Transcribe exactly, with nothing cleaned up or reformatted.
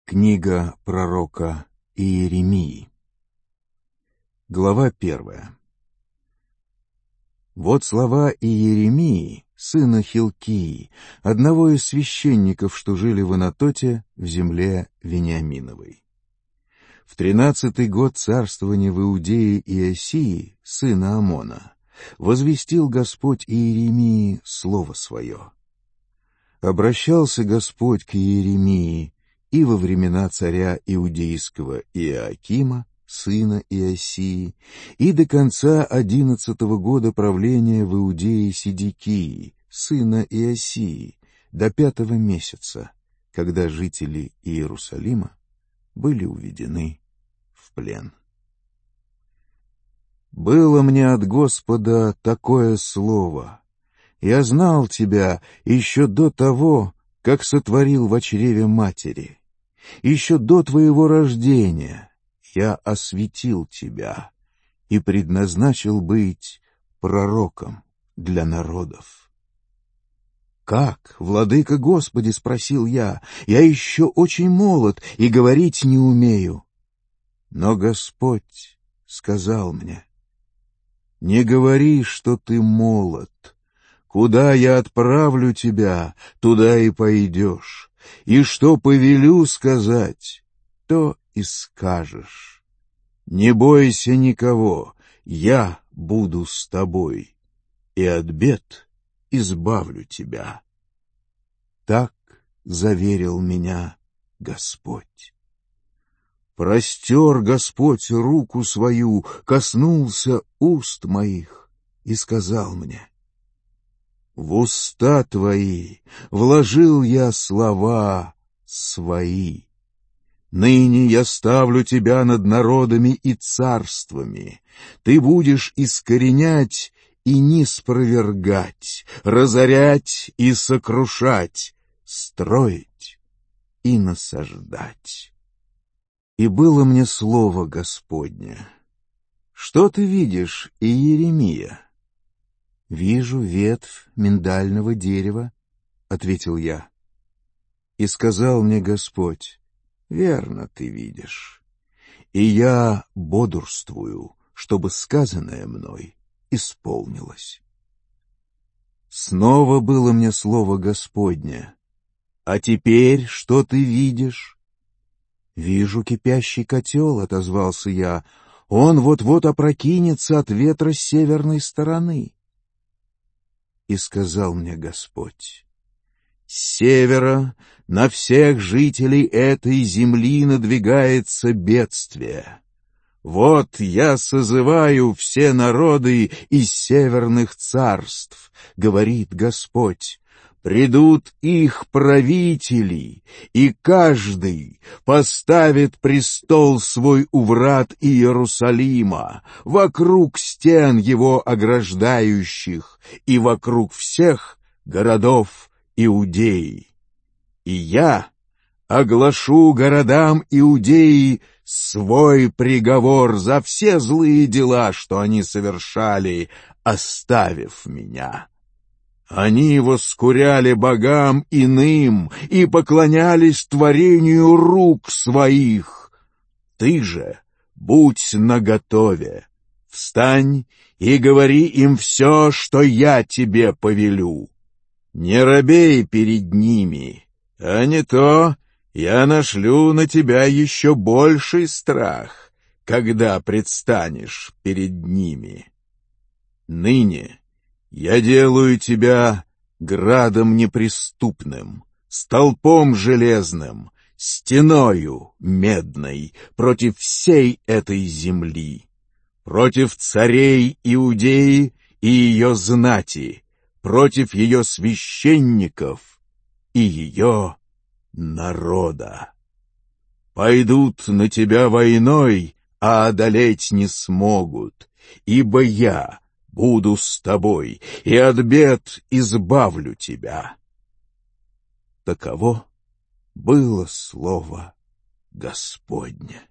Книга пророка Иеремии. Глава первая. Вот слова Иеремии, сына Хилкии, одного из священников, что жили в Анатоте, в земле Вениаминовой. В тринадцатый год царствования в Иудее Иосии, сына Амона, возвестил Господь Иеремии слово свое. Обращался Господь к Иеремии и во времена царя иудейского Иоакима, сына Иосии, и до конца одиннадцатого года правления в Иудее Седекии, сына Иосии, до пятого месяца, когда жители Иерусалима были уведены в плен. Было мне от Господа такое слово: я знал тебя еще до того, как сотворил во чреве матери. Еще до твоего рождения я осветил тебя и предназначил быть пророком для народов. «Как, владыка Господи, — спросил я, — я еще очень молод и говорить не умею». Но Господь сказал мне: «Не говори, что ты молод. Куда я отправлю тебя, туда и пойдешь, и что повелю сказать, то и скажешь. Не бойся никого, я буду с тобой, и от бед избавлю тебя». Так заверил меня Господь. Простер Господь руку свою, коснулся уст моих и сказал мне: «В уста твои вложил я слова свои. Ныне я ставлю тебя над народами и царствами. Ты будешь искоренять и ниспровергать, разорять и сокрушать, строить и насаждать». И было мне слово Господне: «Что ты видишь, Иеремия?» «Вижу ветвь миндального дерева», — ответил я. И сказал мне Господь: «Верно ты видишь, и я бодрствую, чтобы сказанное мной исполнилось». Снова было мне слово Господне: «А теперь что ты видишь?» «Вижу кипящий котел», — отозвался я, — «он вот-вот опрокинется от ветра с северной стороны». И сказал мне Господь: «С севера на всех жителей этой земли надвигается бедствие. Вот я созываю все народы из северных царств, — говорит Господь, — придут их правители, и каждый поставит престол свой у врат Иерусалима, вокруг стен его ограждающих и вокруг всех городов Иудеи. И я оглашу городам Иудеи свой приговор за все злые дела, что они совершали, оставив меня. Они воскуряли богам иным и поклонялись творению рук своих. Ты же будь наготове, встань и говори им все, что я тебе повелю. Не робей перед ними, а не то я нашлю на тебя еще больший страх, когда предстанешь перед ними. Ныне я делаю тебя градом неприступным, столпом железным, стеною медной против всей этой земли, против царей Иудеи и ее знати, против ее священников и ее народа. Пойдут на тебя войной, а одолеть не смогут, ибо я буду с тобой, и от бед избавлю тебя». Таково было слово Господне.